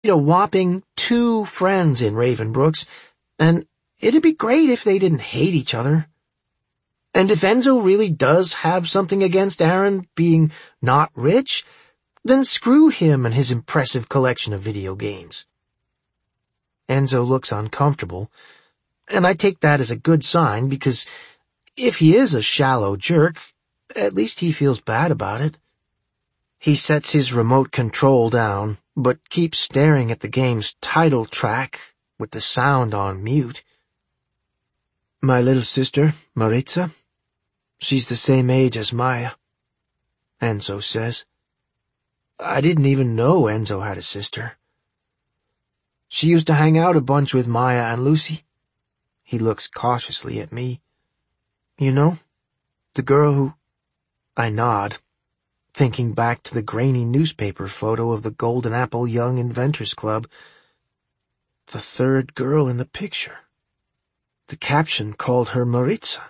a whopping 2 friends in Ravenbrooks, and it'd be great if they didn't hate each other. And if Enzo really does have something against Aaron being not rich, then screw him and his impressive collection of video games. Enzo looks uncomfortable, and I take that as a good sign because if he is a shallow jerk, at least he feels bad about it. He sets his remote control down, but keeps staring at the game's title track with the sound on mute. My little sister, Maritza, she's the same age as Maya, Enzo says. I didn't even know Enzo had a sister. She used to hang out a bunch with Maya and Lucy. He looks cautiously at me. You know, the girl who... I nod, thinking back to the grainy newspaper photo of the Golden Apple Young Inventors Club. The third girl in the picture. The caption called her Maritza.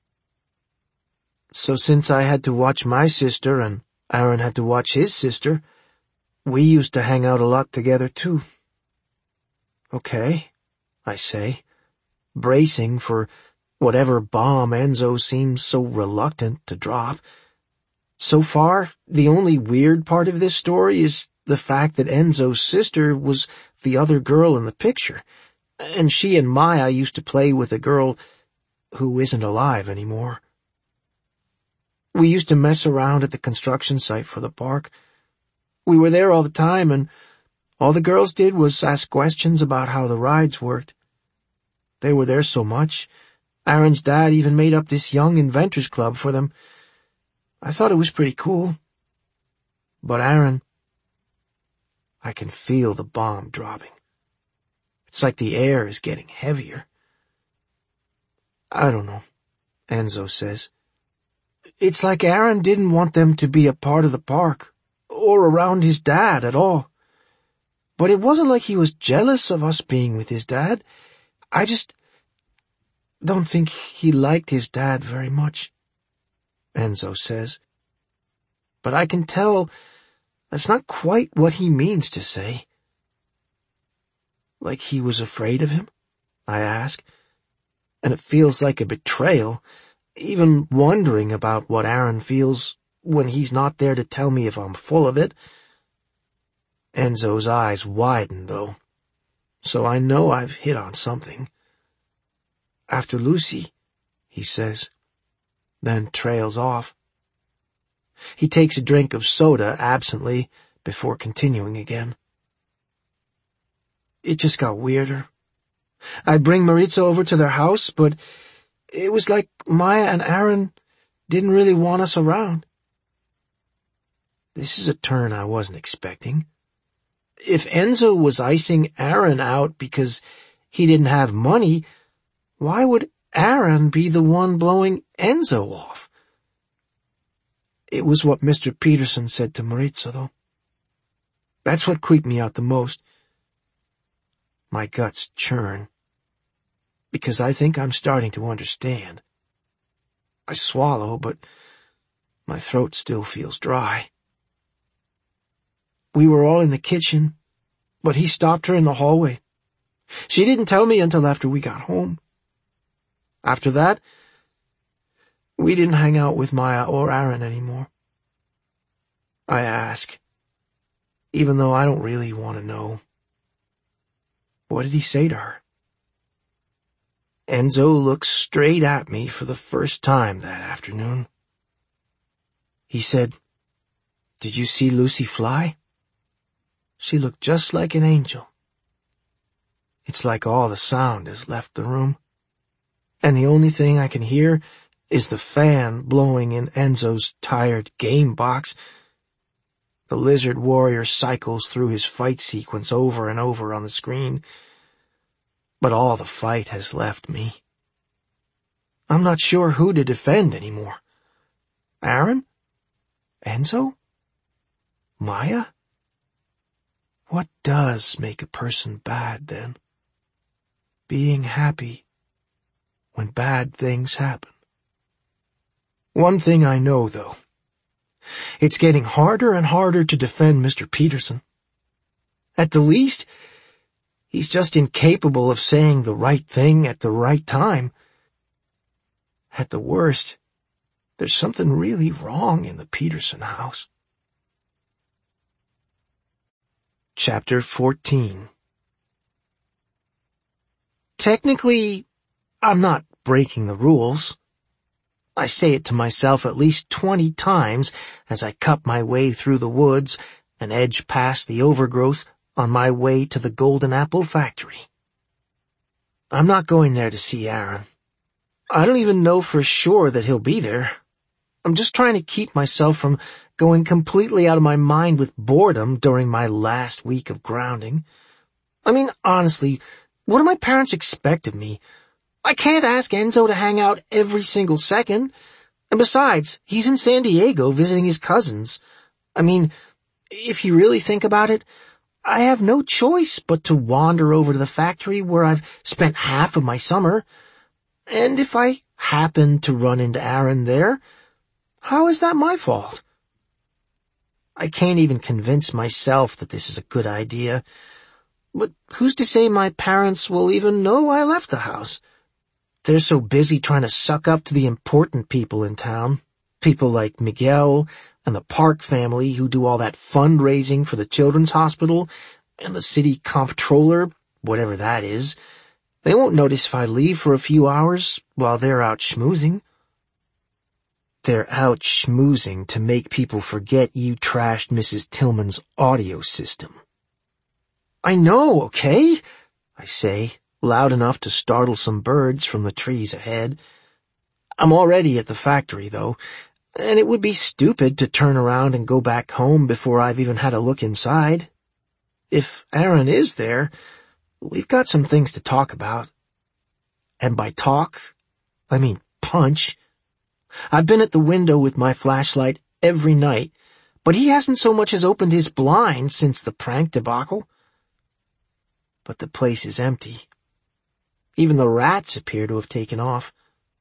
So since I had to watch my sister and Aaron had to watch his sister, we used to hang out a lot together too. Okay, I say, bracing for whatever bomb Enzo seems so reluctant to drop. So far, the only weird part of this story is the fact that Enzo's sister was the other girl in the picture, and she and Maya used to play with a girl who isn't alive anymore. We used to mess around at the construction site for the park. We were there all the time, and all the girls did was ask questions about how the rides worked. They were there so much, Aaron's dad even made up this Young Inventors Club for them. I thought it was pretty cool. But Aaron... I can feel the bomb dropping. It's like the air is getting heavier. I don't know, Enzo says. It's like Aaron didn't want them to be a part of the park, or around his dad at all. But it wasn't like he was jealous of us being with his dad. I just don't think he liked his dad very much, Enzo says. But I can tell that's not quite what he means to say. Like he was afraid of him? I ask. And it feels like a betrayal, even wondering about what Aaron feels when he's not there to tell me if I'm full of it. Enzo's eyes widen, though, so I know I've hit on something. After Lucy, he says, then trails off. He takes a drink of soda absently before continuing again. It just got weirder. I'd bring Maritza over to their house, but it was like Maya and Aaron didn't really want us around. This is a turn I wasn't expecting. If Enzo was icing Aaron out because he didn't have money, why would Aaron be the one blowing Enzo off? It was what Mr. Peterson said to Maritza, though. That's what creeped me out the most. My guts churn, because I think I'm starting to understand. I swallow, but my throat still feels dry. We were all in the kitchen, but he stopped her in the hallway. She didn't tell me until after we got home. After that, we didn't hang out with Maya or Aaron anymore. I ask, even though I don't really want to know. What did he say to her? Enzo looks straight at me for the first time that afternoon. He said, "Did you see Lucy fly? She looked just like an angel." It's like all the sound has left the room, and the only thing I can hear is the fan blowing in Enzo's tired game box. The lizard warrior cycles through his fight sequence over and over on the screen, but all the fight has left me. I'm not sure who to defend anymore. Aaron? Enzo? Maya? What does make a person bad, then? Being happy when bad things happen. One thing I know, though. It's getting harder and harder to defend Mr. Peterson. At the least, he's just incapable of saying the right thing at the right time. At the worst, there's something really wrong in the Peterson house. Chapter 14. Technically, I'm not breaking the rules. I say it to myself at least 20 times as I cut my way through the woods and edge past the overgrowth on my way to the Golden Apple factory. I'm not going there to see Aaron. I don't even know for sure that he'll be there. I'm just trying to keep myself from going completely out of my mind with boredom during my last week of grounding. I mean, honestly, what do my parents expect of me? I can't ask Enzo to hang out every single second. And besides, he's in San Diego visiting his cousins. I mean, if you really think about it, I have no choice but to wander over to the factory where I've spent half of my summer. And if I happen to run into Aaron there, how is that my fault? I can't even convince myself that this is a good idea. But who's to say my parents will even know I left the house? They're so busy trying to suck up to the important people in town. People like Miguel and the Park family who do all that fundraising for the children's hospital, and the city comptroller, whatever that is. They won't notice if I leave for a few hours while they're out schmoozing. They're out schmoozing to make people forget you trashed Mrs. Tillman's audio system. I know, okay? I say, loud enough to startle some birds from the trees ahead. I'm already at the factory, though, and it would be stupid to turn around and go back home before I've even had a look inside. If Aaron is there, we've got some things to talk about. And by talk, I mean punch. I've been at the window with my flashlight every night, but he hasn't so much as opened his blind since the prank debacle. But the place is empty. Even the rats appear to have taken off.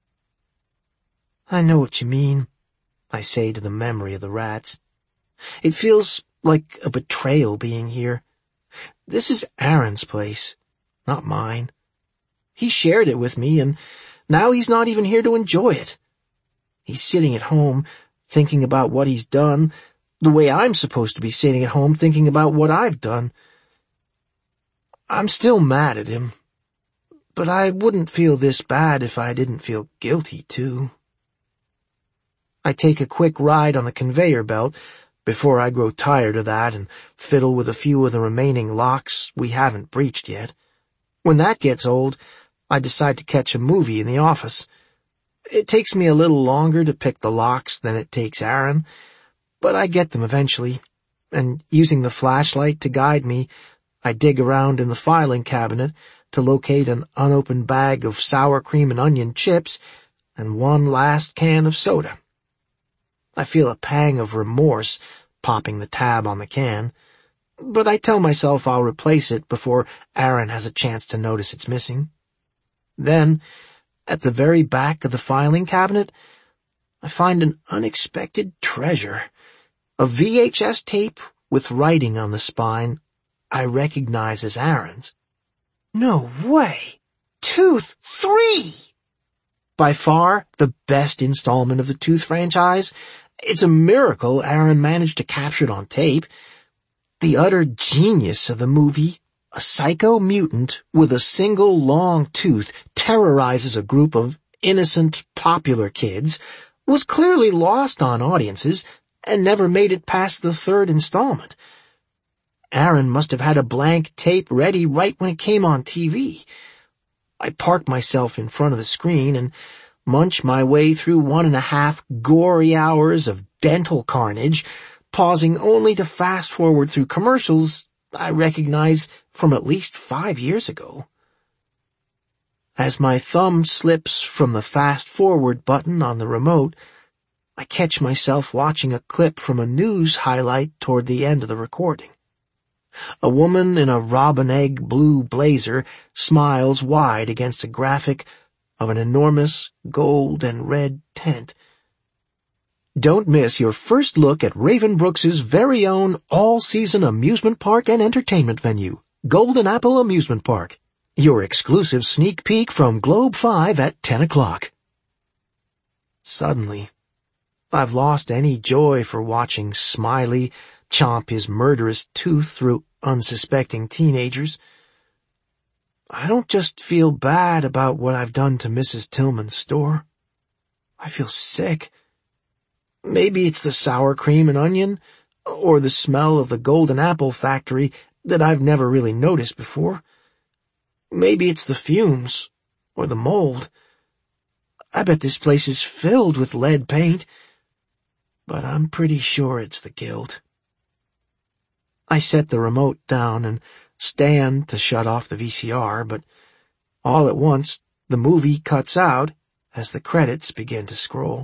I know what you mean, I say to the memory of the rats. It feels like a betrayal being here. This is Aaron's place, not mine. He shared it with me, and now he's not even here to enjoy it. He's sitting at home, thinking about what he's done, the way I'm supposed to be sitting at home thinking about what I've done. I'm still mad at him, but I wouldn't feel this bad if I didn't feel guilty, too. I take a quick ride on the conveyor belt before I grow tired of that and fiddle with a few of the remaining locks we haven't breached yet. When that gets old, I decide to catch a movie in the office. It takes me a little longer to pick the locks than it takes Aaron, but I get them eventually, and using the flashlight to guide me, I dig around in the filing cabinet to locate an unopened bag of sour cream and onion chips and one last can of soda. I feel a pang of remorse popping the tab on the can, but I tell myself I'll replace it before Aaron has a chance to notice it's missing. Then, at the very back of the filing cabinet, I find an unexpected treasure, a VHS tape with writing on the spine I recognize as Aaron's. No way! Tooth 3! By far the best installment of the Tooth franchise. It's a miracle Aaron managed to capture it on tape. The utter genius of the movie, a psycho mutant with a single long tooth terrorizes a group of innocent, popular kids, was clearly lost on audiences and never made it past the third installment. Aaron must have had a blank tape ready right when it came on TV. I park myself in front of the screen and munch my way through 1.5 gory hours of dental carnage, pausing only to fast forward through commercials I recognize from at least 5 years ago. As my thumb slips from the fast forward button on the remote, I catch myself watching a clip from a news highlight toward the end of the recording. A woman in a robin egg blue blazer smiles wide against a graphic of an enormous gold and red tent. Don't miss your first look at Ravenbrooks' very own all-season amusement park and entertainment venue, Golden Apple Amusement Park. Your exclusive sneak peek from Globe 5 at 10 o'clock. Suddenly, I've lost any joy for watching Smiley chomp his murderous tooth through unsuspecting teenagers. I don't just feel bad about what I've done to Mrs. Tillman's store. I feel sick. Maybe it's the sour cream and onion, or the smell of the Golden Apple factory that I've never really noticed before. Maybe it's the fumes, or the mold. I bet this place is filled with lead paint, but I'm pretty sure it's the guild. I set the remote down and stand to shut off the VCR, but all at once the movie cuts out as the credits begin to scroll.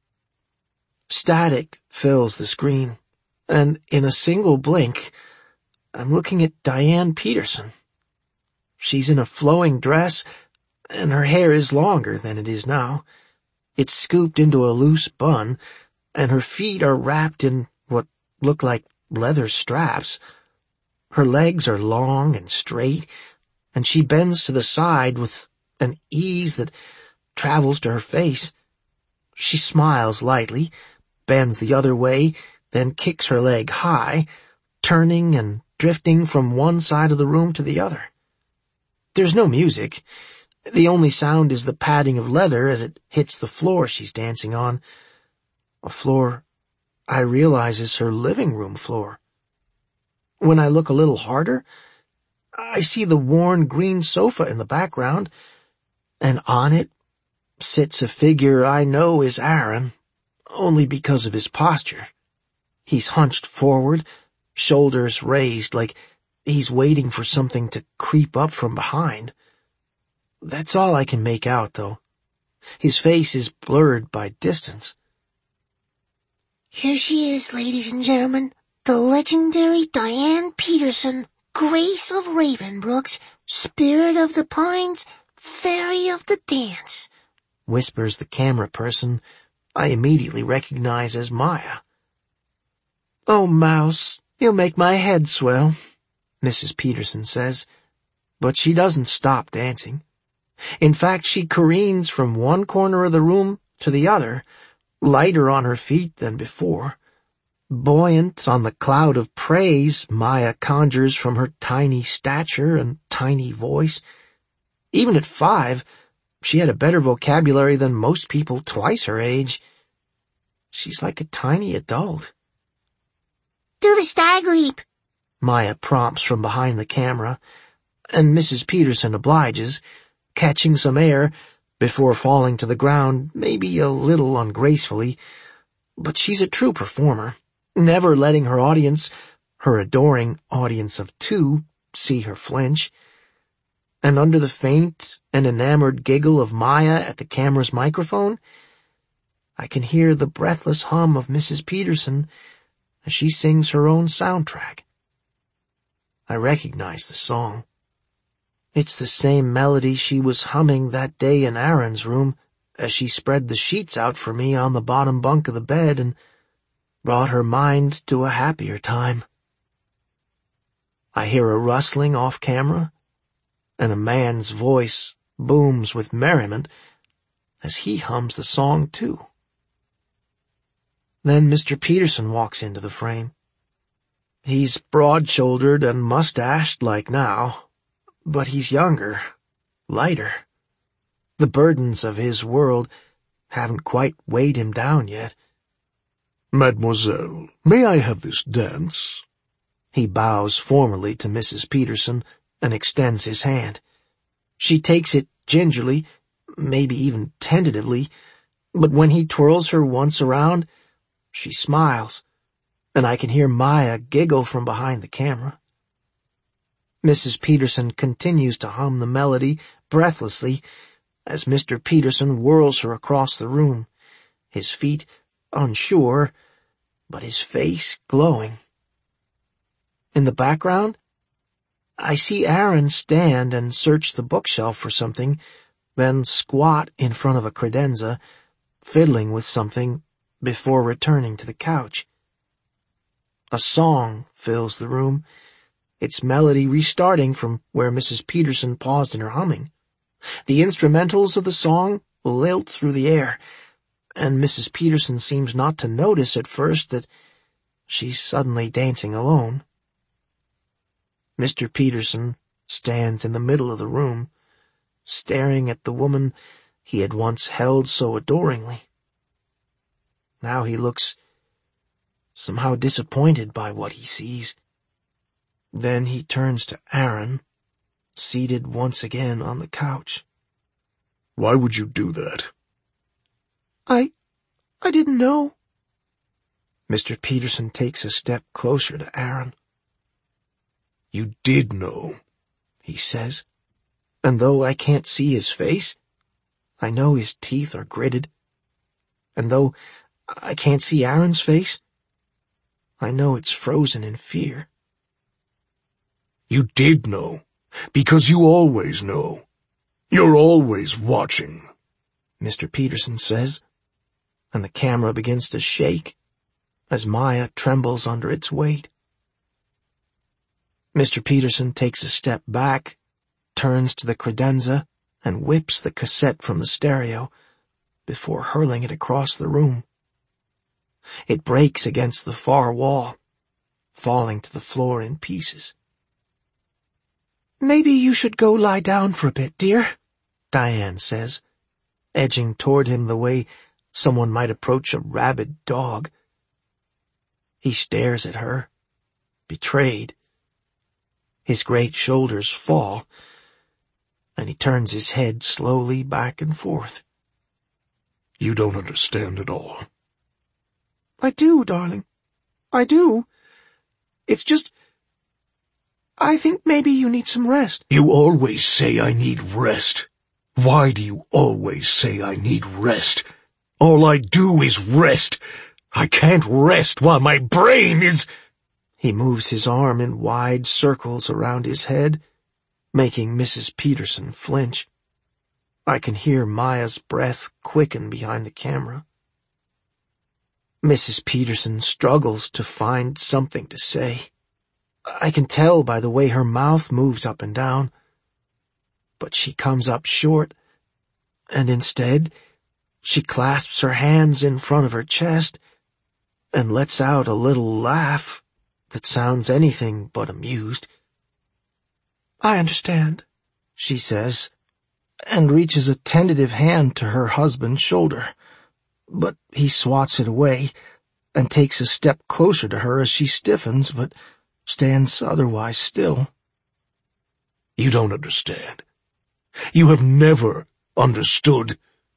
Static fills the screen, and in a single blink, I'm looking at Diane Peterson. She's in a flowing dress, and her hair is longer than it is now. It's scooped into a loose bun, and her feet are wrapped in what look like leather straps. Her legs are long and straight, and she bends to the side with an ease that travels to her face. She smiles lightly, bends the other way, then kicks her leg high, turning and drifting from one side of the room to the other. There's no music. The only sound is the padding of leather as it hits the floor she's dancing on. A floor I realize is her living room floor. When I look a little harder, I see the worn green sofa in the background, and on it sits a figure I know is Aaron, only because of his posture. He's hunched forward, shoulders raised like he's waiting for something to creep up from behind. That's all I can make out, though. His face is blurred by distance. Here she is, ladies and gentlemen, the legendary Diane Peterson, Grace of Ravenbrooks, Spirit of the Pines, Fairy of the Dance, whispers the camera person I immediately recognize as Maya. Oh, Mouse, you'll make my head swell, Mrs. Peterson says, but she doesn't stop dancing. In fact, she careens from one corner of the room to the other, lighter on her feet than before. Buoyant on the cloud of praise Maya conjures from her tiny stature and tiny voice. Even at 5, she had a better vocabulary than most people twice her age. She's like a tiny adult. Do the stag leap, Maya prompts from behind the camera, and Mrs. Peterson obliges, catching some air before falling to the ground, maybe a little ungracefully. But she's a true performer, never letting her audience, her adoring audience of 2, see her flinch. And under the faint and enamored giggle of Maya at the camera's microphone, I can hear the breathless hum of Mrs. Peterson as she sings her own soundtrack. I recognize the song. It's the same melody she was humming that day in Aaron's room as she spread the sheets out for me on the bottom bunk of the bed and brought her mind to a happier time. I hear a rustling off camera, and a man's voice booms with merriment as he hums the song too. Then Mr. Peterson walks into the frame. He's broad-shouldered and mustached like now, but he's younger, lighter. The burdens of his world haven't quite weighed him down yet. Mademoiselle, may I have this dance? He bows formally to Mrs. Peterson and extends his hand. She takes it gingerly, maybe even tentatively, but when he twirls her once around, she smiles, and I can hear Maya giggle from behind the camera. Mrs. Peterson continues to hum the melody breathlessly as Mr. Peterson whirls her across the room, his feet unsure, but his face glowing. In the background, I see Aaron stand and search the bookshelf for something, then squat in front of a credenza, fiddling with something before returning to the couch. A song fills the room, its melody restarting from where Mrs. Peterson paused in her humming. The instrumentals of the song lilt through the air, and Mrs. Peterson seems not to notice at first that she's suddenly dancing alone. Mr. Peterson stands in the middle of the room, staring at the woman he had once held so adoringly. Now he looks somehow disappointed by what he sees. Then he turns to Aaron, seated once again on the couch. Why would you do that? I didn't know. Mr. Peterson takes a step closer to Aaron. You did know, he says, and though I can't see his face, I know his teeth are gritted. And though I can't see Aaron's face, I know it's frozen in fear. You did know, because you always know. You're always watching, Mr. Peterson says, and the camera begins to shake as Maya trembles under its weight. Mr. Peterson takes a step back, turns to the credenza, and whips the cassette from the stereo before hurling it across the room. It breaks against the far wall, falling to the floor in pieces. "Maybe you should go lie down for a bit, dear," Diane says, edging toward him the way someone might approach a rabid dog. He stares at her, betrayed. His great shoulders fall, and he turns his head slowly back and forth. You don't understand at all. I do, darling. I do. It's just, I think maybe you need some rest. You always say I need rest. Why do you always say I need rest? All I do is rest. I can't rest while my brain is... He moves his arm in wide circles around his head, making Mrs. Peterson flinch. I can hear Maya's breath quicken behind the camera. Mrs. Peterson struggles to find something to say. I can tell by the way her mouth moves up and down. But she comes up short, and instead, she clasps her hands in front of her chest and lets out a little laugh that sounds anything but amused. I understand, she says, and reaches a tentative hand to her husband's shoulder. But he swats it away and takes a step closer to her as she stiffens, but stands otherwise still. You don't understand. You have never understood.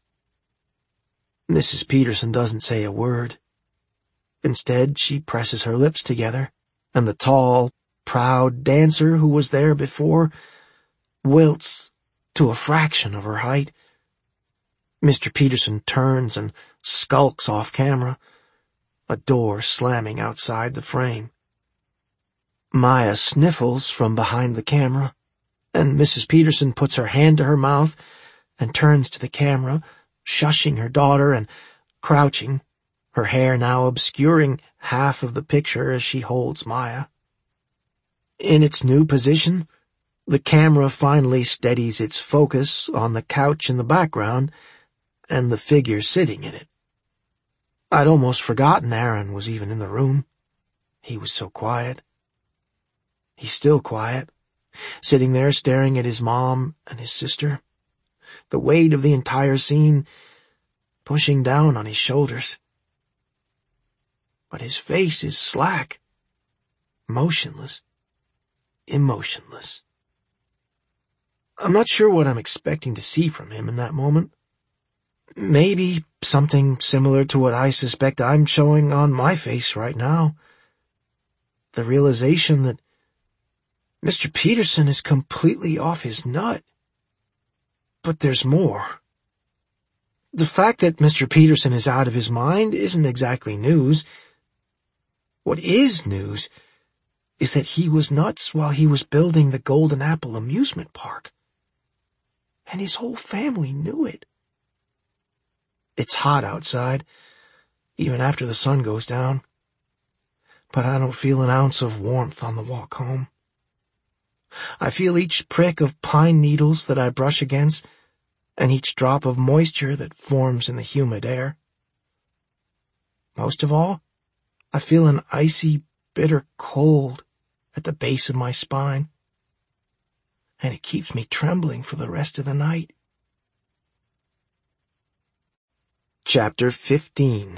Mrs. Peterson doesn't say a word. Instead, she presses her lips together, and the tall, proud dancer who was there before wilts to a fraction of her height. Mr. Peterson turns and skulks off camera, a door slamming outside the frame. Maya sniffles from behind the camera, and Mrs. Peterson puts her hand to her mouth and turns to the camera, shushing her daughter and crouching, her hair now obscuring half of the picture as she holds Maya. In its new position, the camera finally steadies its focus on the couch in the background and the figure sitting in it. I'd almost forgotten Aaron was even in the room. He was so quiet. He's still quiet, sitting there staring at his mom and his sister, the weight of the entire scene pushing down on his shoulders. But his face is slack, motionless, emotionless. I'm not sure what I'm expecting to see from him in that moment. Maybe something similar to what I suspect I'm showing on my face right now. The realization that Mr. Peterson is completely off his nut. But there's more. The fact that Mr. Peterson is out of his mind isn't exactly news. What is news is that he was nuts while he was building the Golden Apple amusement park. And his whole family knew it. It's hot outside, even after the sun goes down. But I don't feel an ounce of warmth on the walk home. I feel each prick of pine needles that I brush against, and each drop of moisture that forms in the humid air. Most of all, I feel an icy, bitter cold at the base of my spine, and it keeps me trembling for the rest of the night. Chapter 15.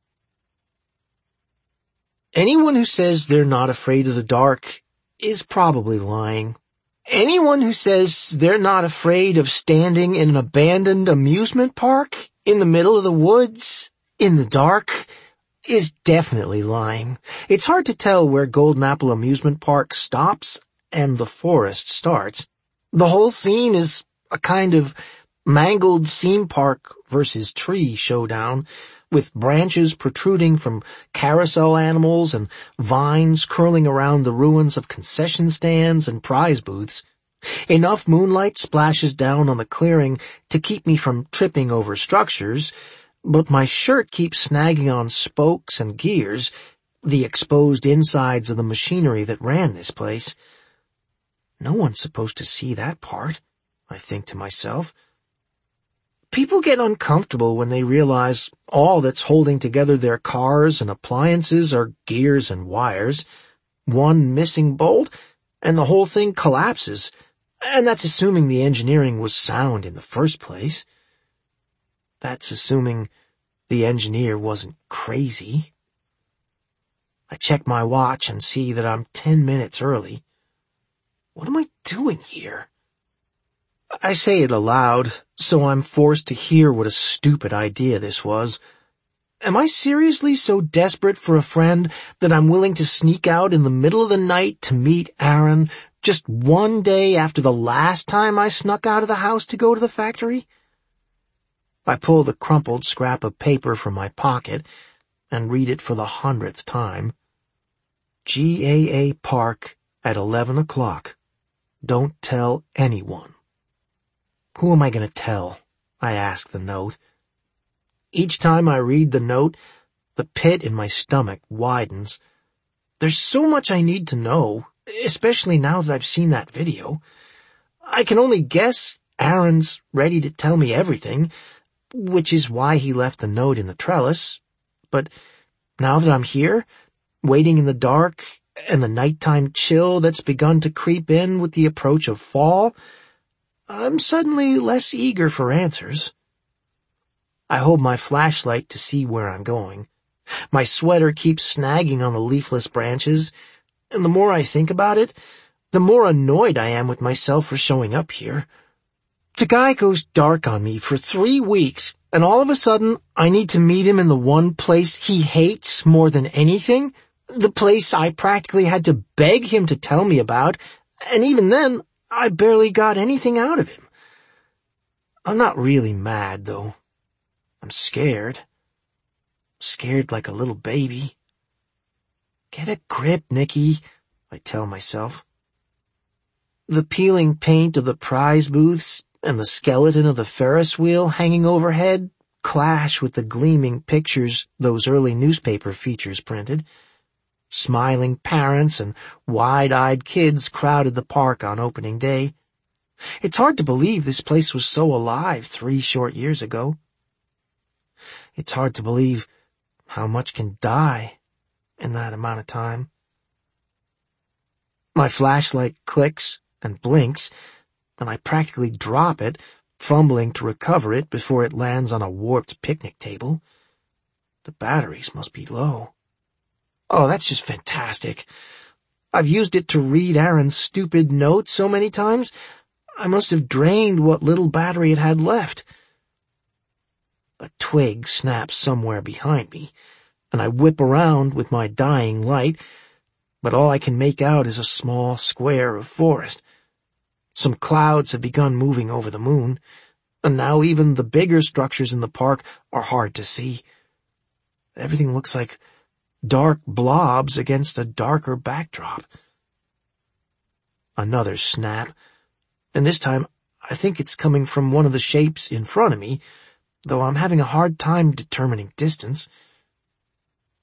Anyone who says they're not afraid of the dark is probably lying. Anyone who says they're not afraid of standing in an abandoned amusement park in the middle of the woods in the dark is definitely lying. It's hard to tell where Golden Apple Amusement Park stops and the forest starts. The whole scene is a kind of mangled theme park versus tree showdown, with branches protruding from carousel animals and vines curling around the ruins of concession stands and prize booths. Enough moonlight splashes down on the clearing to keep me from tripping over structures, but my shirt keeps snagging on spokes and gears, the exposed insides of the machinery that ran this place. No one's supposed to see that part, I think to myself. People get uncomfortable when they realize all that's holding together their cars and appliances are gears and wires. One missing bolt, and the whole thing collapses, and that's assuming the engineering was sound in the first place. That's assuming the engineer wasn't crazy. I check my watch and see that I'm 10 minutes early. What am I doing here? I say it aloud, so I'm forced to hear what a stupid idea this was. Am I seriously so desperate for a friend that I'm willing to sneak out in the middle of the night to meet Aaron just one day after the last time I snuck out of the house to go to the factory? I pull the crumpled scrap of paper from my pocket and read it for the 100th time. GAA Park at 11 o'clock. Don't tell anyone. Who am I going to tell? I ask the note. Each time I read the note, the pit in my stomach widens. There's so much I need to know, especially now that I've seen that video. I can only guess Aaron's ready to tell me everything, which is why he left the note in the trellis. But now that I'm here, waiting in the dark, and the nighttime chill that's begun to creep in with the approach of fall, I'm suddenly less eager for answers. I hold my flashlight to see where I'm going. My sweater keeps snagging on the leafless branches, and the more I think about it, the more annoyed I am with myself for showing up here. The guy goes dark on me for 3 weeks, and all of a sudden I need to meet him in the one place he hates more than anything, the place I practically had to beg him to tell me about, and even then, I barely got anything out of him. I'm not really mad, though. I'm scared. Scared like a little baby. Get a grip, Nicky, I tell myself. The peeling paint of the prize booths and the skeleton of the Ferris wheel hanging overhead clash with the gleaming pictures those early newspaper features printed. Smiling parents and wide-eyed kids crowded the park on opening day. It's hard to believe this place was so alive 3 short years ago. It's hard to believe how much can die in that amount of time. My flashlight clicks and blinks, and I practically drop it, fumbling to recover it before it lands on a warped picnic table. The batteries must be low. Oh, that's just fantastic. I've used it to read Aaron's stupid note so many times, I must have drained what little battery it had left. A twig snaps somewhere behind me, and I whip around with my dying light, but all I can make out is a small square of forest. Some clouds have begun moving over the moon, and now even the bigger structures in the park are hard to see. Everything looks like dark blobs against a darker backdrop. Another snap, and this time I think it's coming from one of the shapes in front of me, though I'm having a hard time determining distance.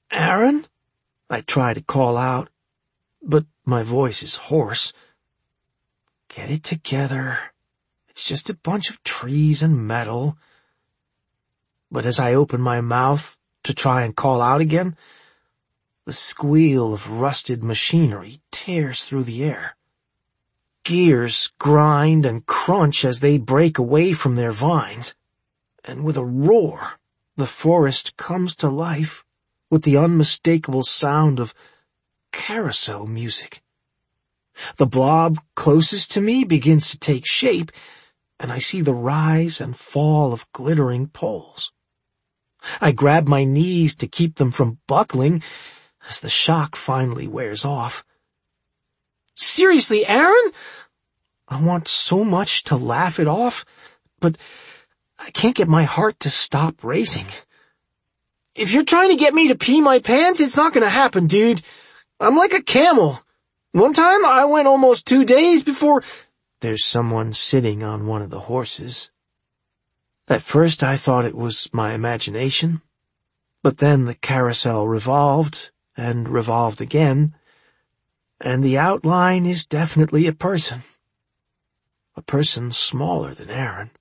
Aaron? I try to call out, but my voice is hoarse. Get it together. It's just a bunch of trees and metal. But as I open my mouth to try and call out again, the squeal of rusted machinery tears through the air. Gears grind and crunch as they break away from their vines, and with a roar, the forest comes to life with the unmistakable sound of carousel music. The blob closest to me begins to take shape, and I see the rise and fall of glittering poles. I grab my knees to keep them from buckling as the shock finally wears off. Seriously, Aaron? I want so much to laugh it off, but I can't get my heart to stop racing. If you're trying to get me to pee my pants, it's not gonna happen, dude. I'm like a camel. One time I went almost 2 days before... There's someone sitting on one of the horses. At first I thought it was my imagination, but then the carousel revolved and revolved again, and the outline is definitely a person. A person smaller than Aaron.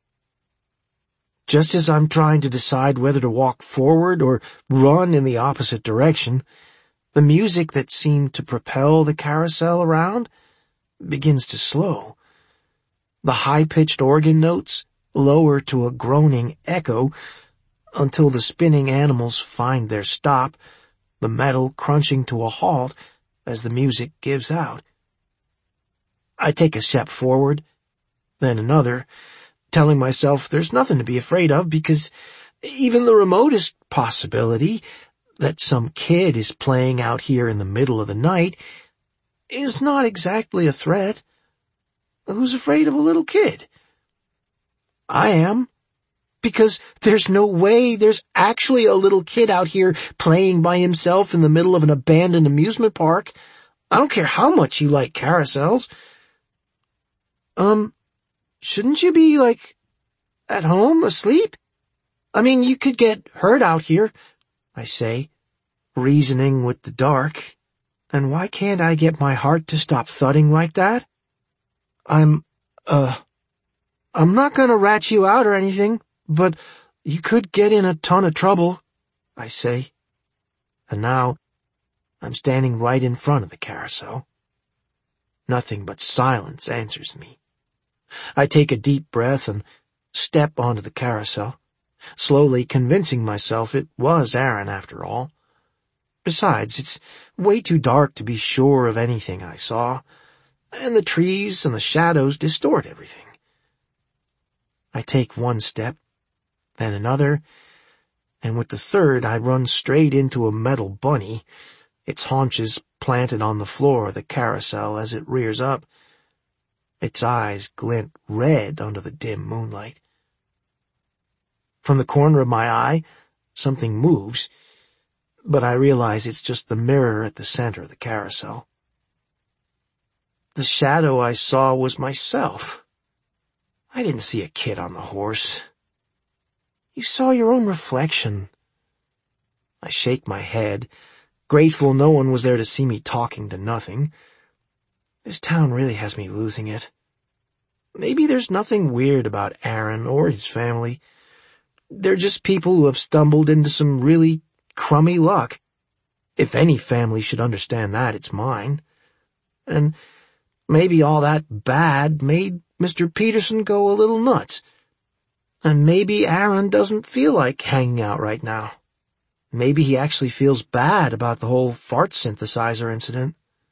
Just as I'm trying to decide whether to walk forward or run in the opposite direction, the music that seemed to propel the carousel around begins to slow. The high-pitched organ notes lower to a groaning echo until the spinning animals find their stop, the metal crunching to a halt as the music gives out. I take a step forward, then another, telling myself there's nothing to be afraid of because even the remotest possibility that some kid is playing out here in the middle of the night is not exactly a threat. Who's afraid of a little kid? I am, because there's no way there's actually a little kid out here playing by himself in the middle of an abandoned amusement park. I don't care how much you like carousels. Shouldn't you be, at home, asleep? I mean, you could get hurt out here, I say, reasoning with the dark. And why can't I get my heart to stop thudding like that? I'm not gonna rat you out or anything, but you could get in a ton of trouble, I say. And now, I'm standing right in front of the carousel. Nothing but silence answers me. I take a deep breath and step onto the carousel, slowly convincing myself it was Aaron after all. Besides, it's way too dark to be sure of anything I saw, and the trees and the shadows distort everything. I take one step, then another, and with the third I run straight into a metal bunny, its haunches planted on the floor of the carousel as it rears up. Its eyes glint red under the dim moonlight. From the corner of my eye, something moves, but I realize it's just the mirror at the center of the carousel. The shadow I saw was myself. I didn't see a kid on the horse. You saw your own reflection. I shake my head, grateful no one was there to see me talking to nothing. This town really has me losing it. Maybe there's nothing weird about Aaron or his family. They're just people who have stumbled into some really crummy luck. If any family should understand that, it's mine. And maybe all that bad made Mr. Peterson go a little nuts. And maybe Aaron doesn't feel like hanging out right now. Maybe he actually feels bad about the whole fart synthesizer incident.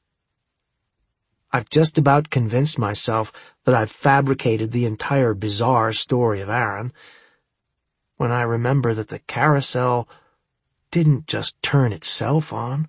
I've just about convinced myself that I've fabricated the entire bizarre story of Aaron, when I remember that the carousel didn't just turn itself on.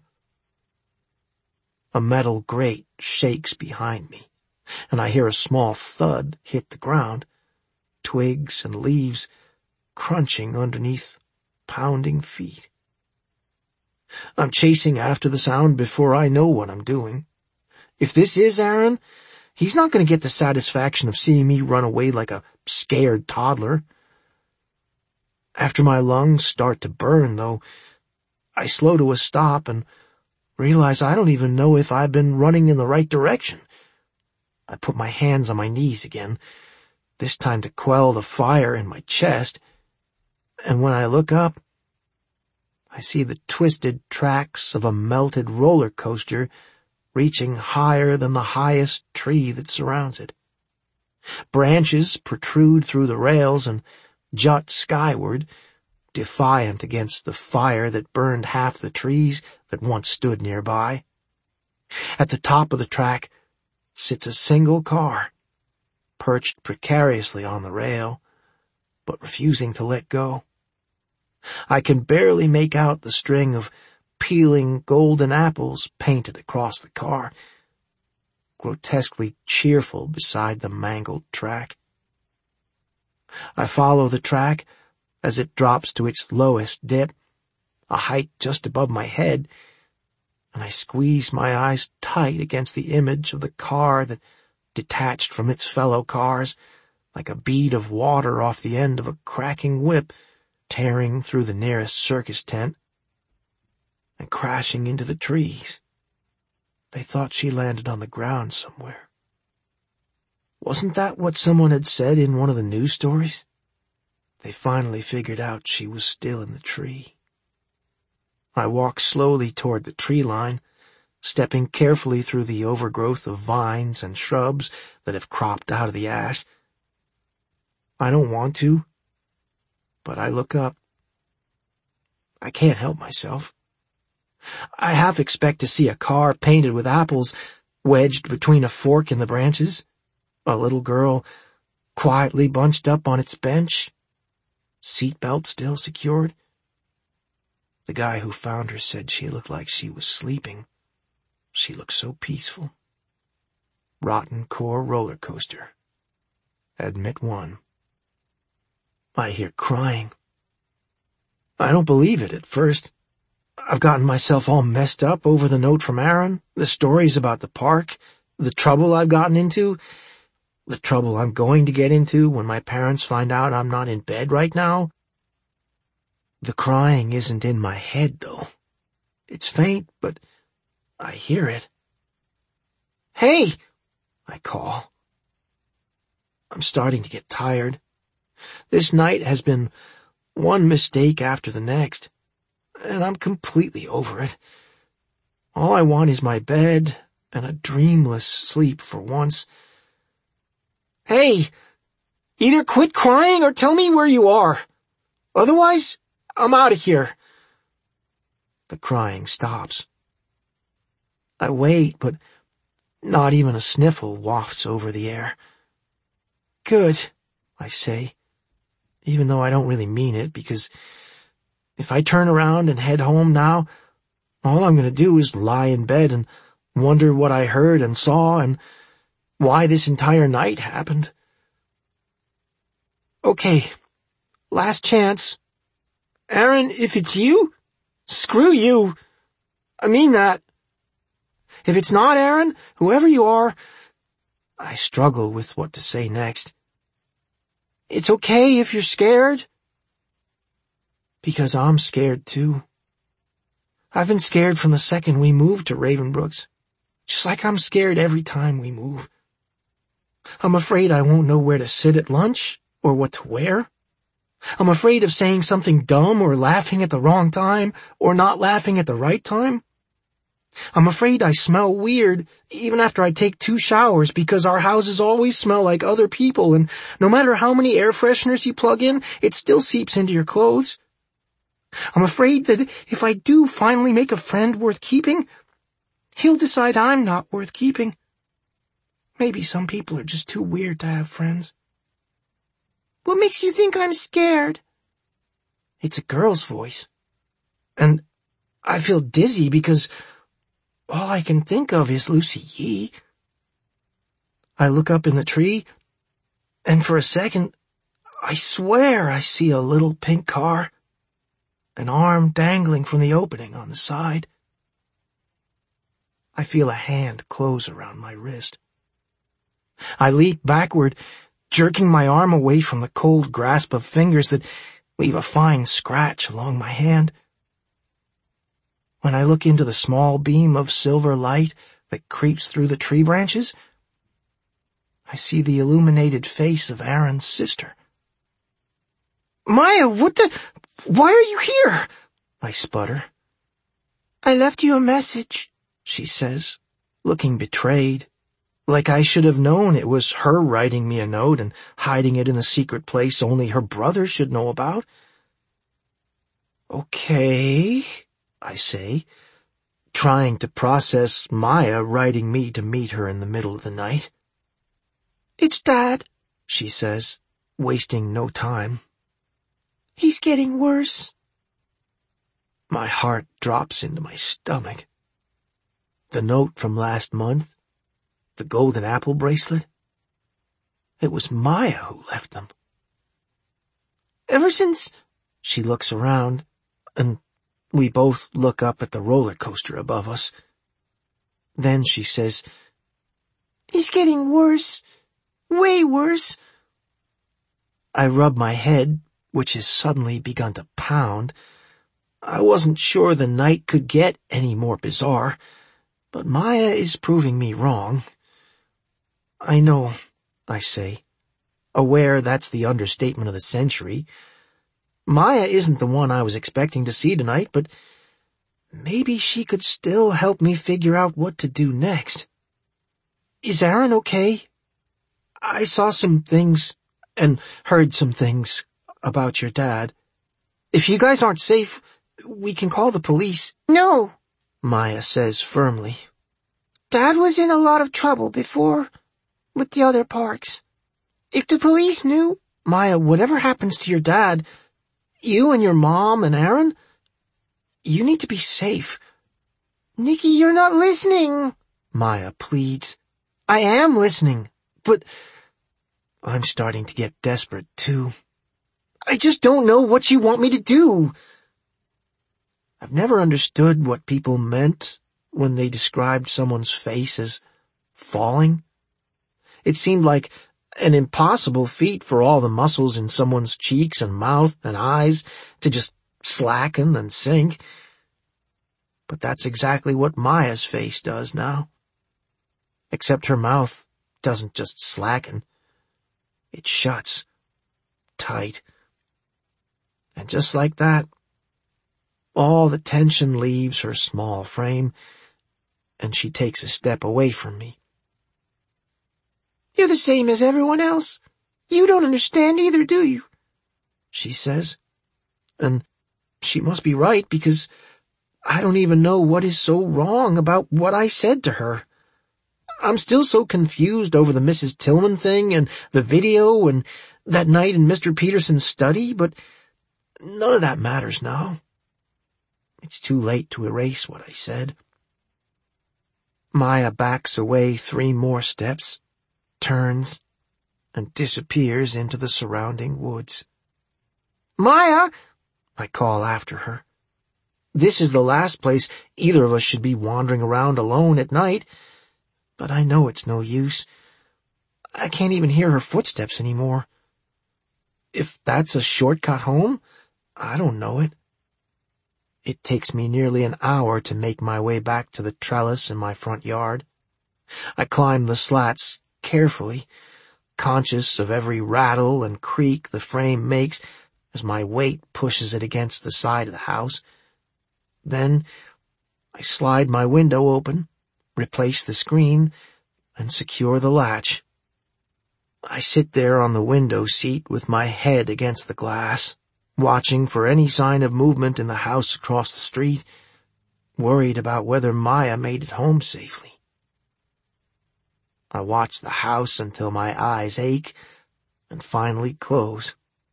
A metal grate shakes behind me, and I hear a small thud hit the ground, twigs and leaves crunching underneath pounding feet. I'm chasing after the sound before I know what I'm doing. If this is Aaron, he's not going to get the satisfaction of seeing me run away like a scared toddler. After my lungs start to burn, though, I slow to a stop and realize I don't even know if I've been running in the right direction. I put my hands on my knees again, this time to quell the fire in my chest, and when I look up, I see the twisted tracks of a melted roller coaster reaching higher than the highest tree that surrounds it. Branches protrude through the rails and jut skyward, defiant against the fire that burned half the trees that once stood nearby. At the top of the track sits a single car, perched precariously on the rail, but refusing to let go. I can barely make out the string of peeling golden apples painted across the car, grotesquely cheerful beside the mangled track. I follow the track as it drops to its lowest dip, a height just above my head, and I squeeze my eyes tight against the image of the car that detached from its fellow cars like a bead of water off the end of a cracking whip, tearing through the nearest circus tent and crashing into the trees. They thought she landed on the ground somewhere. Wasn't that what someone had said in one of the news stories? They finally figured out she was still in the tree. I walk slowly toward the tree line, stepping carefully through the overgrowth of vines and shrubs that have cropped out of the ash. I don't want to, but I look up. I can't help myself. I half expect to see a car painted with apples wedged between a fork in the branches, a little girl quietly bunched up on its bench, seatbelt still secured. The guy who found her said she looked like she was sleeping. She looked so peaceful. Rotten core roller coaster. Admit one. I hear crying. I don't believe it at first. I've gotten myself all messed up over the note from Aaron, the stories about the park, the trouble I've gotten into, the trouble I'm going to get into when my parents find out I'm not in bed right now. The crying isn't in my head, though. It's faint, but I hear it. "Hey!" I call. I'm starting to get tired. This night has been one mistake after the next, and I'm completely over it. All I want is my bed and a dreamless sleep for once. "Hey! Either quit crying or tell me where you are. Otherwise, I'm out of here." The crying stops. I wait, but not even a sniffle wafts over the air. "Good," I say, even though I don't really mean it, because if I turn around and head home now, all I'm going to do is lie in bed and wonder what I heard and saw and why this entire night happened. Okay, last chance. Aaron, if it's you, screw you. I mean that. If it's not Aaron, whoever you are, I struggle with what to say next. It's okay if you're scared. Because I'm scared too. I've been scared from the second we moved to Ravenbrooks, just like I'm scared every time we move. I'm afraid I won't know where to sit at lunch or what to wear. I'm afraid of saying something dumb or laughing at the wrong time or not laughing at the right time. I'm afraid I smell weird even after I take 2 showers because our houses always smell like other people, and no matter how many air fresheners you plug in, it still seeps into your clothes. I'm afraid that if I do finally make a friend worth keeping, he'll decide I'm not worth keeping. Maybe some people are just too weird to have friends. What makes you think I'm scared? It's a girl's voice. And I feel dizzy because all I can think of is Lucy Yee. I look up in the tree, and for a second, I swear I see a little pink car, an arm dangling from the opening on the side. I feel a hand close around my wrist. I leap backward, jerking my arm away from the cold grasp of fingers that leave a fine scratch along my hand. When I look into the small beam of silver light that creeps through the tree branches, I see the illuminated face of Aaron's sister. Maya, why are you here? I sputter. I left you a message, she says, looking betrayed, like I should have known it was her writing me a note and hiding it in a secret place only her brother should know about. Okay, I say, trying to process Maya writing me to meet her in the middle of the night. It's Dad, she says, wasting no time. He's getting worse. My heart drops into my stomach. The note from last month, the golden apple bracelet, it was Maya who left them. Ever since... She looks around, and we both look up at the roller coaster above us. Then she says, He's getting worse. Way worse. I rub my head, which has suddenly begun to pound. I wasn't sure the night could get any more bizarre, but Maya is proving me wrong. I know, I say, aware that's the understatement of the century. Maya isn't the one I was expecting to see tonight, but maybe she could still help me figure out what to do next. Is Aaron okay? I saw some things and heard some things about your dad. If you guys aren't safe, we can call the police. No, Maya says firmly. Dad was in a lot of trouble before, with the other parks. If the police knew... Maya, whatever happens to your dad, you and your mom and Aaron, you need to be safe. Nikki, you're not listening, Maya pleads. I am listening, but I'm starting to get desperate too. I just don't know what you want me to do. I've never understood what people meant when they described someone's face as falling. It seemed like an impossible feat for all the muscles in someone's cheeks and mouth and eyes to just slacken and sink. But that's exactly what Maya's face does now. Except her mouth doesn't just slacken. It shuts. Tight. And just like that, all the tension leaves her small frame, and she takes a step away from me. You're the same as everyone else. You don't understand either, do you? She says. And she must be right, because I don't even know what is so wrong about what I said to her. I'm still so confused over the Mrs. Tillman thing and the video and that night in Mr. Peterson's study, but none of that matters now. It's too late to erase what I said. Maya backs away 3 more steps, turns, and disappears into the surrounding woods. Maya! I call after her. This is the last place either of us should be wandering around alone at night, but I know it's no use. I can't even hear her footsteps anymore. If that's a shortcut home, I don't know it. It takes me nearly an hour to make my way back to the trellis in my front yard. I climb the slats carefully, conscious of every rattle and creak the frame makes as my weight pushes it against the side of the house. Then I slide my window open, replace the screen, and secure the latch. I sit there on the window seat with my head against the glass, watching for any sign of movement in the house across the street, worried about whether Maya made it home safely. I watch the house until my eyes ache and finally close.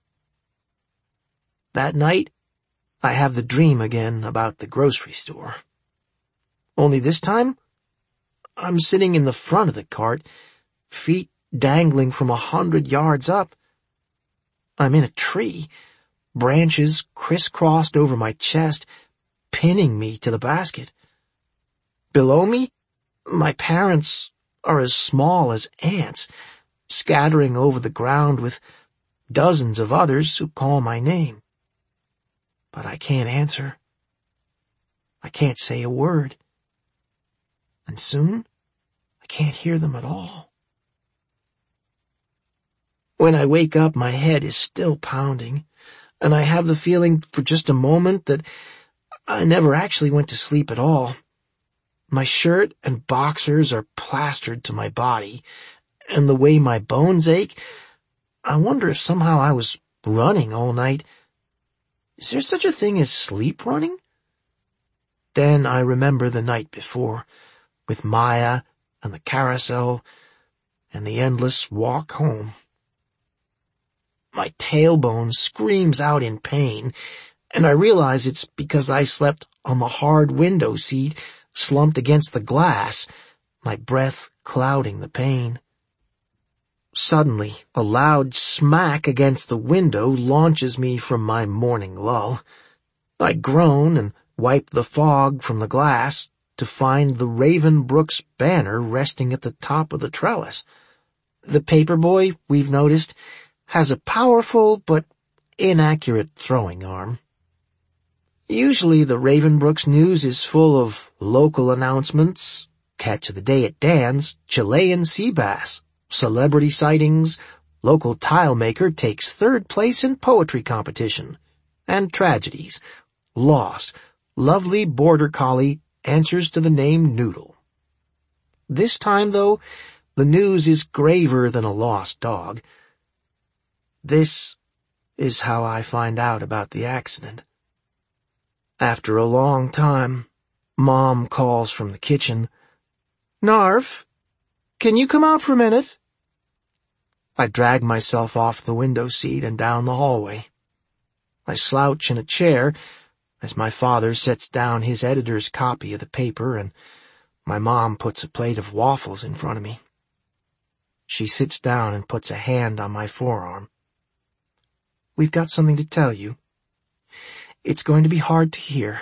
That night, I have the dream again about the grocery store. Only this time, I'm sitting in the front of the cart, feet dangling from 100 yards up. I'm in a tree, branches crisscrossed over my chest, pinning me to the basket. Below me, my parents are as small as ants, scattering over the ground with dozens of others who call my name. But I can't answer. I can't say a word. And soon, I can't hear them at all. When I wake up, my head is still pounding, and I have the feeling for just a moment that I never actually went to sleep at all. My shirt and boxers are plastered to my body, and the way my bones ache, I wonder if somehow I was running all night. Is there such a thing as sleep running? Then I remember the night before, with Maya and the carousel and the endless walk home. My tailbone screams out in pain, and I realize it's because I slept on the hard window seat, slumped against the glass, my breath clouding the pain. Suddenly, a loud smack against the window launches me from my morning lull. I groan and wipe the fog from the glass to find the Raven Brooks banner resting at the top of the trellis. The paperboy, we've noticed, has a powerful but inaccurate throwing arm. Usually the Raven Brooks news is full of local announcements, catch of the day at Dan's, Chilean sea bass, celebrity sightings, local tile maker takes third place in poetry competition, and tragedies, lost, lovely border collie answers to the name Noodle. This time, though, the news is graver than a lost dog. This is how I find out about the accident. After a long time, Mom calls from the kitchen, "Narf, can you come out for a minute?" I drag myself off the window seat and down the hallway. I slouch in a chair as my father sets down his editor's copy of the paper and my mom puts a plate of waffles in front of me. She sits down and puts a hand on my forearm. "We've got something to tell you. It's going to be hard to hear."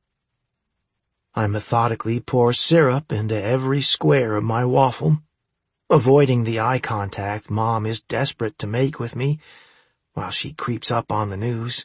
I methodically pour syrup into every square of my waffle, avoiding the eye contact Mom is desperate to make with me while she creeps up on the news.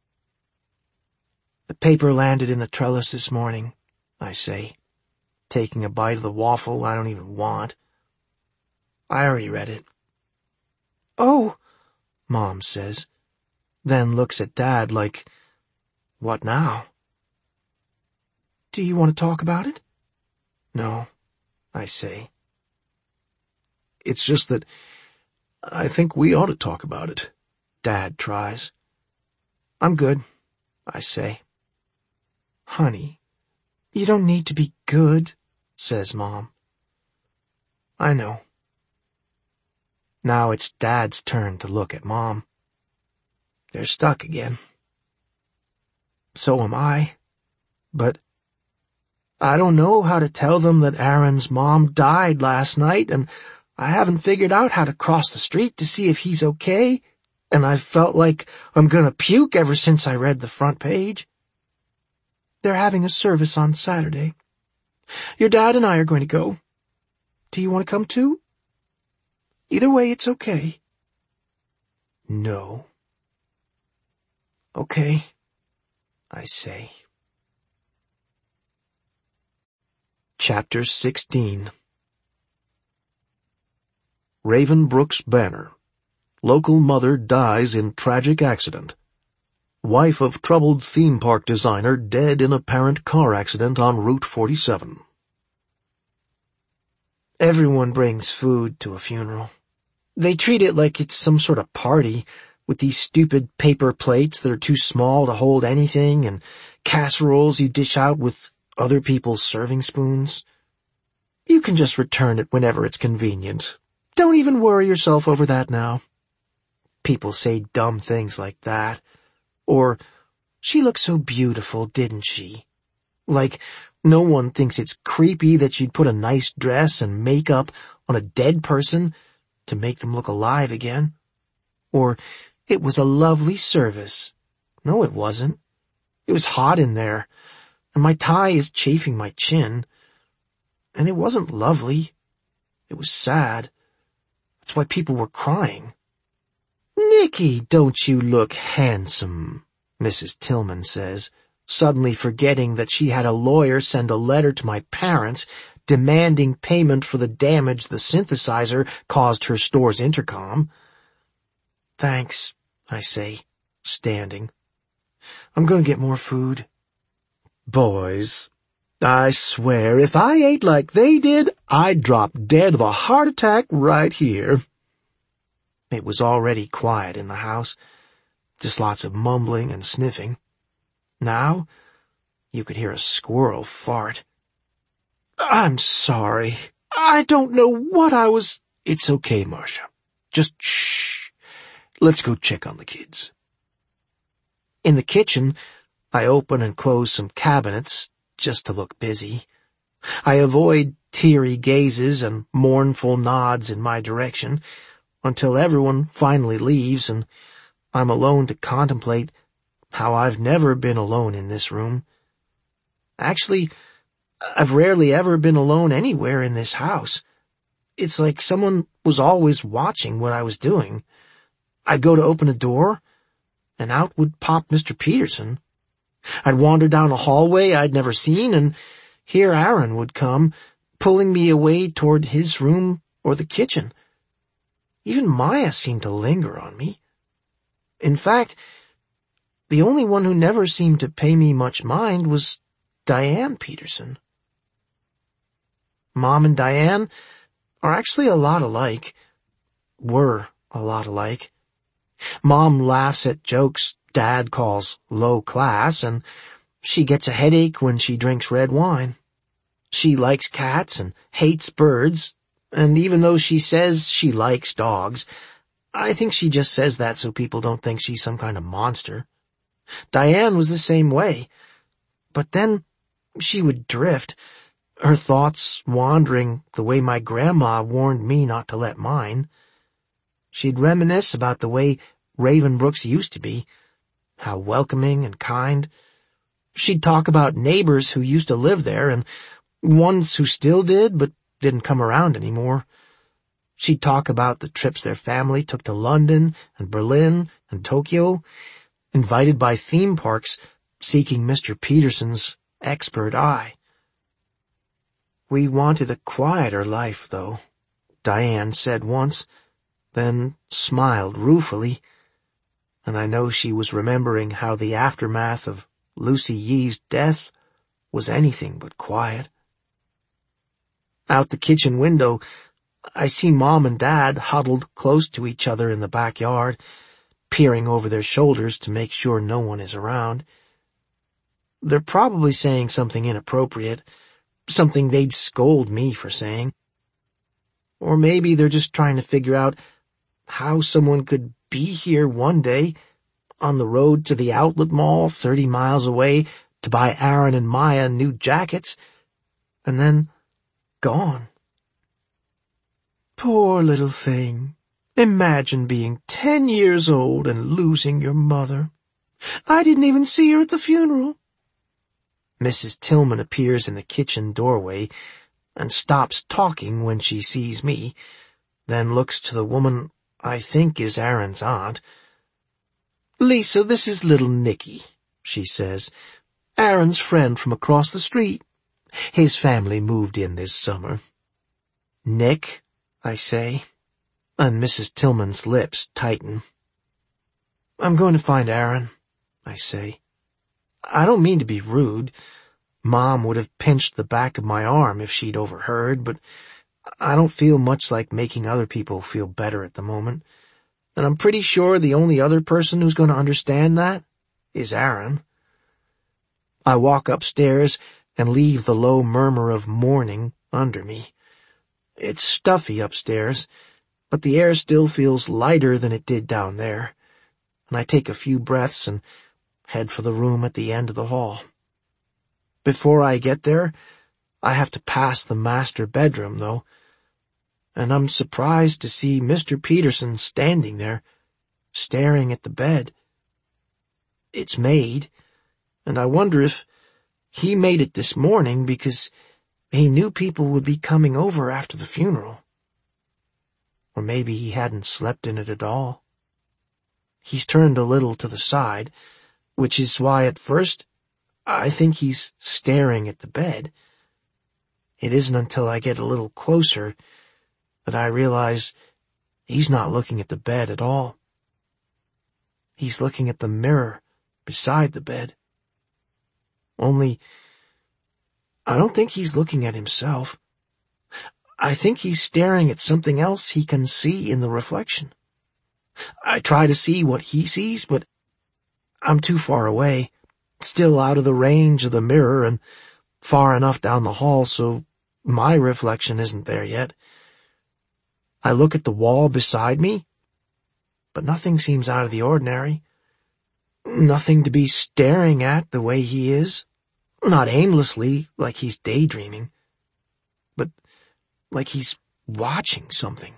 "The paper landed in the trellis this morning," I say, taking a bite of the waffle I don't even want. "I already read it." "Oh," Mom says, then looks at Dad like, "What now?" "Do you want to talk about it?" "No," I say. "It's just that I think we ought to talk about it," Dad tries. "I'm good," I say. "Honey, you don't need to be good," says Mom. "I know." Now it's Dad's turn to look at Mom. They're stuck again. So am I. But I don't know how to tell them that Aaron's mom died last night, and I haven't figured out how to cross the street to see if he's okay, and I've felt like I'm gonna puke ever since I read the front page. They're having a service on Saturday. Your dad and I are going to go. Do you want to come too? Either way, it's okay." "No." "Okay," I say. Chapter 16. Raven Brooks banner. Local mother dies in tragic accident. Wife of troubled theme park designer dead in apparent car accident on Route 47. Everyone brings food to a funeral. They treat it like it's some sort of party, with these stupid paper plates that are too small to hold anything and casseroles you dish out with other people's serving spoons. You can just return it whenever it's convenient. Don't even worry yourself over that now. People say dumb things like that. Or, "She looked so beautiful, didn't she?" Like no one thinks it's creepy that she'd put a nice dress and makeup on a dead person to make them look alive again. Or, "It was a lovely service." No, it wasn't. It was hot in there, and my tie is chafing my chin. And it wasn't lovely. It was sad. That's why people were crying. "Nicky, don't you look handsome," Mrs. Tillman says, suddenly forgetting that she had a lawyer send a letter to my parents demanding payment for the damage the synthesizer caused her store's intercom. "Thanks," I say, standing. "I'm going to get more food." Boys, I swear if I ate like they did, I'd drop dead of a heart attack right here. It was already quiet in the house, just lots of mumbling and sniffing. Now, you could hear a squirrel fart. "I'm sorry. I don't know what I was—" "It's okay, Marcia. Just shh. Let's go check on the kids." In the kitchen, I open and close some cabinets just to look busy. I avoid teary gazes and mournful nods in my direction until everyone finally leaves and I'm alone to contemplate how I've never been alone in this room. Actually, I've rarely ever been alone anywhere in this house. It's like someone was always watching what I was doing. I'd go to open a door, and out would pop Mr. Peterson. I'd wander down a hallway I'd never seen, and here Aaron would come, pulling me away toward his room or the kitchen. Even Maya seemed to linger on me. In fact, the only one who never seemed to pay me much mind was Diane Peterson. Mom and Diane are actually a lot alike. Were a lot alike. Mom laughs at jokes Dad calls low class, and she gets a headache when she drinks red wine. She likes cats and hates birds, and even though she says she likes dogs, I think she just says that so people don't think she's some kind of monster. Diane was the same way, but then she would drift, her thoughts wandering the way my grandma warned me not to let mine. She'd reminisce about the way Ravenbrooks used to be, how welcoming and kind. She'd talk about neighbors who used to live there and ones who still did but didn't come around anymore. She'd talk about the trips their family took to London and Berlin and Tokyo, invited by theme parks seeking Mr. Peterson's expert eye. We wanted a quieter life, though, Diane said once, then smiled ruefully, and I know she was remembering how the aftermath of Lucy Yee's death was anything but quiet. Out the kitchen window, I see Mom and Dad huddled close to each other in the backyard, peering over their shoulders to make sure no one is around. They're probably saying something inappropriate, something they'd scold me for saying. Or maybe they're just trying to figure out how someone could be here one day, on the road to the outlet mall 30 miles away to buy Aaron and Maya new jackets, and then gone. Poor little thing. Imagine being 10 years old and losing your mother. I didn't even see her at the funeral. Mrs. Tillman appears in the kitchen doorway and stops talking when she sees me, then looks to the woman I think is Aaron's aunt. "Lisa, this is little Nicky," she says. "Aaron's friend from across the street. His family moved in this summer." "Nick," I say, and Mrs. Tillman's lips tighten. "I'm going to find Aaron," I say. I don't mean to be rude. Mom would have pinched the back of my arm if she'd overheard, but I don't feel much like making other people feel better at the moment, and I'm pretty sure the only other person who's going to understand that is Aaron. I walk upstairs and leave the low murmur of mourning under me. It's stuffy upstairs, but the air still feels lighter than it did down there, and I take a few breaths and head for the room at the end of the hall. Before I get there, I have to pass the master bedroom, though, and I'm surprised to see Mr. Peterson standing there, staring at the bed. It's made, and I wonder if he made it this morning because he knew people would be coming over after the funeral. Or maybe he hadn't slept in it at all. He's turned a little to the side, which is why at first I think he's staring at the bed. It isn't until I get a little closer that I realize he's not looking at the bed at all. He's looking at the mirror beside the bed. Only, I don't think he's looking at himself. I think he's staring at something else he can see in the reflection. I try to see what he sees, but I'm too far away, still out of the range of the mirror and far enough down the hall so my reflection isn't there yet. I look at the wall beside me, but nothing seems out of the ordinary. Nothing to be staring at the way he is. Not aimlessly, like he's daydreaming, but like he's watching something.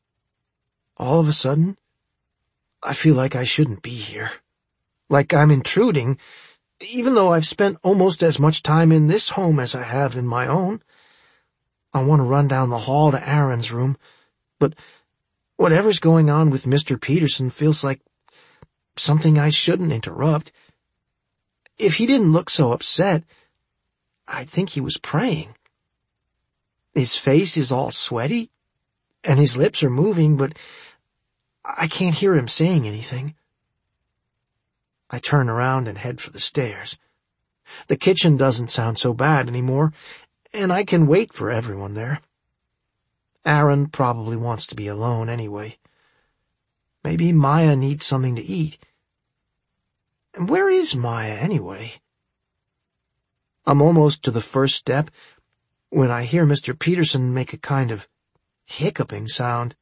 All of a sudden, I feel like I shouldn't be here. Like I'm intruding, even though I've spent almost as much time in this home as I have in my own. I want to run down the hall to Aaron's room, but whatever's going on with Mr. Peterson feels like something I shouldn't interrupt. If he didn't look so upset, I'd think he was praying. His face is all sweaty, and his lips are moving, but I can't hear him saying anything. I turn around and head for the stairs. The kitchen doesn't sound so bad anymore, and I can wait for everyone there. Aaron probably wants to be alone anyway. Maybe Maya needs something to eat. And where is Maya anyway? I'm almost to the first step when I hear Mr. Peterson make a kind of hiccuping sound.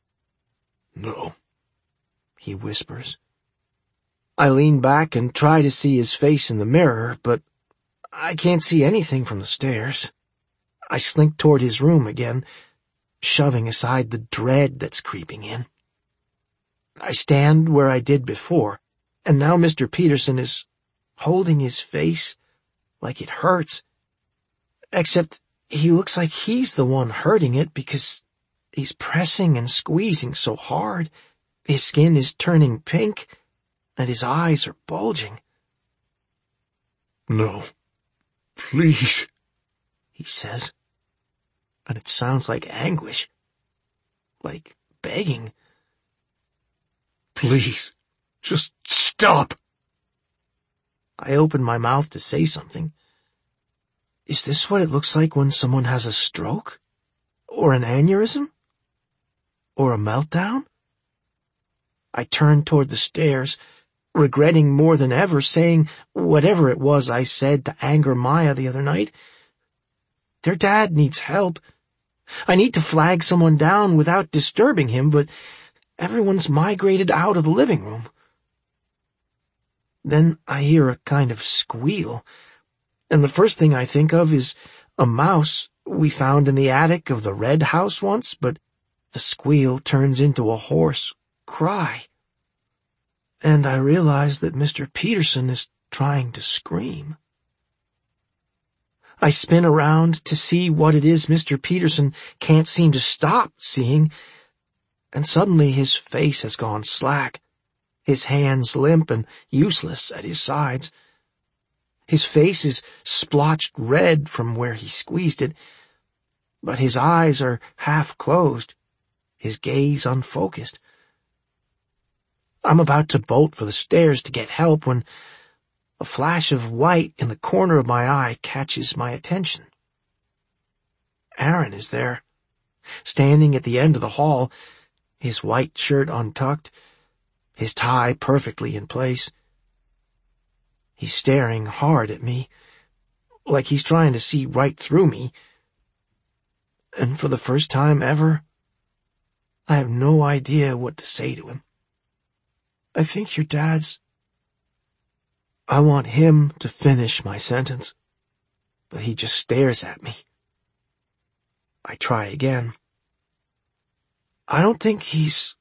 "No," he whispers. I lean back and try to see his face in the mirror, but I can't see anything from the stairs. I slink toward his room again, shoving aside the dread that's creeping in. I stand where I did before, and now Mr. Peterson is holding his face like it hurts, except he looks like he's the one hurting it because he's pressing and squeezing so hard. His skin is turning pink, and his eyes are bulging. "No, please," he says, and it sounds like anguish, like begging. "Please, just stop." I open my mouth to say something. Is this what it looks like when someone has a stroke? Or an aneurysm? Or a meltdown? I turn toward the stairs, regretting more than ever saying whatever it was I said to anger Maya the other night. Their dad needs help. I need to flag someone down without disturbing him, but everyone's migrated out of the living room. Then I hear a kind of squeal, and the first thing I think of is a mouse we found in the attic of the red house once, but the squeal turns into a hoarse cry. And I realize that Mr. Peterson is trying to scream. I spin around to see what it is Mr. Peterson can't seem to stop seeing, and suddenly his face has gone slack, his hands limp and useless at his sides. His face is splotched red from where he squeezed it, but his eyes are half closed, his gaze unfocused. I'm about to bolt for the stairs to get help when a flash of white in the corner of my eye catches my attention. Aaron is there, standing at the end of the hall, his white shirt untucked, his tie perfectly in place. He's staring hard at me, like he's trying to see right through me. And for the first time ever, I have no idea what to say to him. I think your dad's... I want him to finish my sentence, but he just stares at me. I try again. I don't think he's,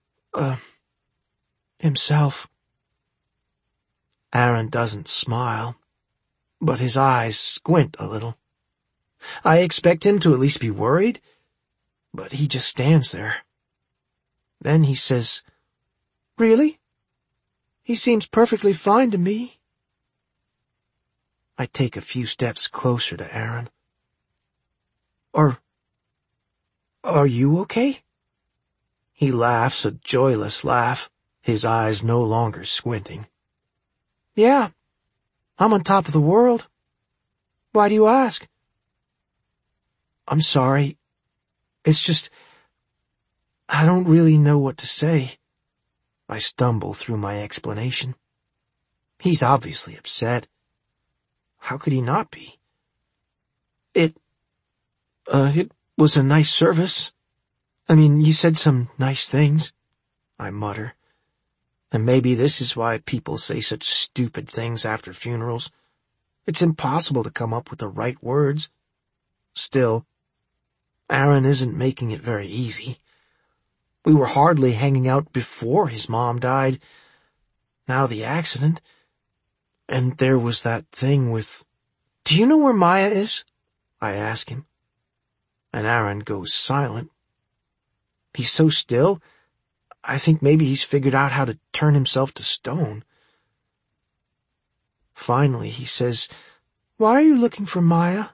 himself. Aaron doesn't smile, but his eyes squint a little. I expect him to at least be worried, but he just stands there. Then he says, "Really? He seems perfectly fine to me." I take a few steps closer to Aaron. Are you okay? He laughs a joyless laugh, his eyes no longer squinting. Yeah, I'm on top of the world. Why do you ask? I'm sorry. It's just, I don't really know what to say. I stumble through my explanation. He's obviously upset. How could he not be? It was a nice service. I mean, you said some nice things, I mutter. And maybe this is why people say such stupid things after funerals. It's impossible to come up with the right words. Still, Aaron isn't making it very easy. We were hardly hanging out before his mom died. Now the accident. And there was that thing with... Do you know where Maya is? I ask him. And Aaron goes silent. He's so still, I think maybe he's figured out how to turn himself to stone. Finally, he says, Why are you looking for Maya?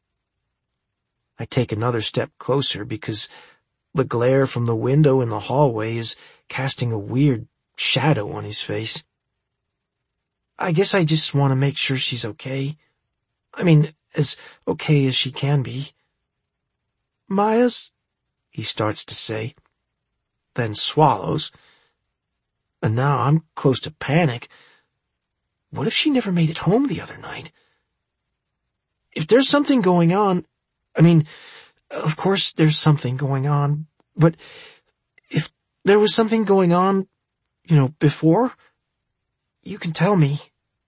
I take another step closer because the glare from the window in the hallway is casting a weird shadow on his face. I guess I just want to make sure she's okay. I mean, as okay as she can be. Maya's, he starts to say, then swallows. And now I'm close to panic. What if she never made it home the other night? If there's something going on, I mean, of course there's something going on, but if there was something going on, before, you can tell me.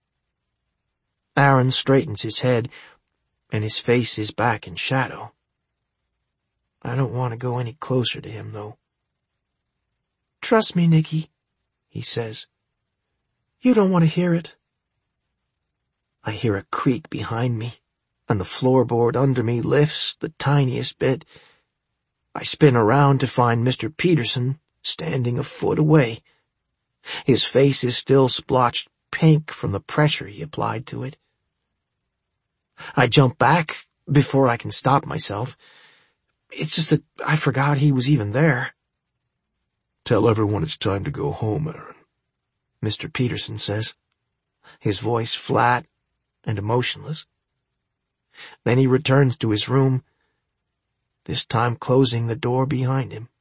Aaron straightens his head, and his face is back in shadow. I don't want to go any closer to him, though. Trust me, Nicky, he says. You don't want to hear it. I hear a creak behind me, and the floorboard under me lifts the tiniest bit. I spin around to find Mr. Peterson standing a foot away. His face is still splotched pink from the pressure he applied to it. I jump back before I can stop myself. It's just that I forgot he was even there. Tell everyone it's time to go home, Aaron, Mr. Peterson says, his voice flat and emotionless. Then he returns to his room, this time closing the door behind him.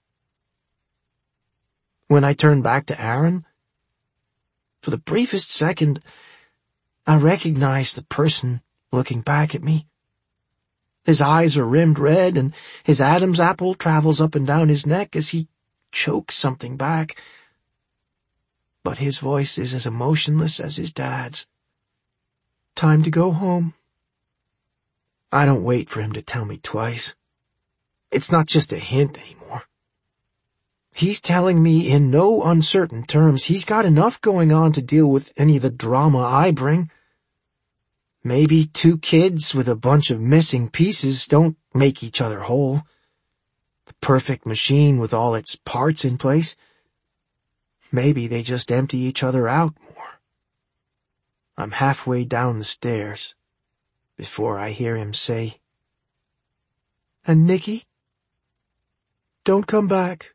When I turn back to Aaron, for the briefest second, I recognize the person looking back at me. His eyes are rimmed red, and his Adam's apple travels up and down his neck as he chokes something back. But his voice is as emotionless as his dad's. Time to go home. I don't wait for him to tell me twice. It's not just a hint anymore. He's telling me in no uncertain terms he's got enough going on to deal with any of the drama I bring. Maybe two kids with a bunch of missing pieces don't make each other whole. The perfect machine with all its parts in place. Maybe they just empty each other out more. I'm halfway down the stairs before I hear him say, And Nicky, don't come back.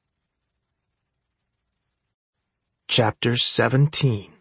Chapter 17.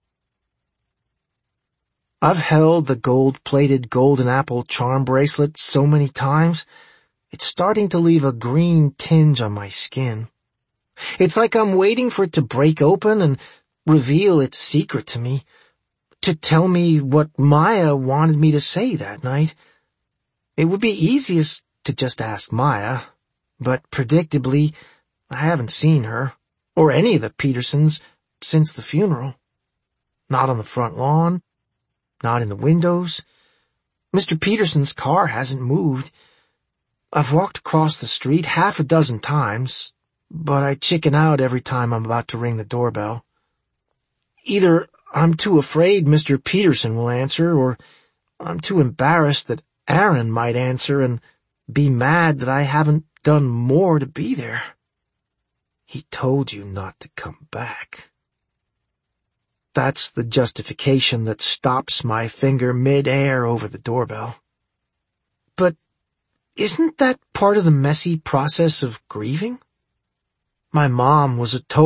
I've held the gold-plated golden apple charm bracelet so many times, it's starting to leave a green tinge on my skin. It's like I'm waiting for it to break open and reveal its secret to me, to tell me what Maya wanted me to say that night. It would be easiest to just ask Maya, but predictably, I haven't seen her, or any of the Petersons, since the funeral. Not on the front lawn, not in the windows. Mr. Peterson's car hasn't moved. I've walked across the street 6 times, but I chicken out every time I'm about to ring the doorbell. Either I'm too afraid Mr. Peterson will answer, or I'm too embarrassed that Aaron might answer and be mad that I haven't done more to be there. He told you not to come back. That's the justification that stops my finger mid-air over the doorbell. But isn't that part of the messy process of grieving? My mom was a total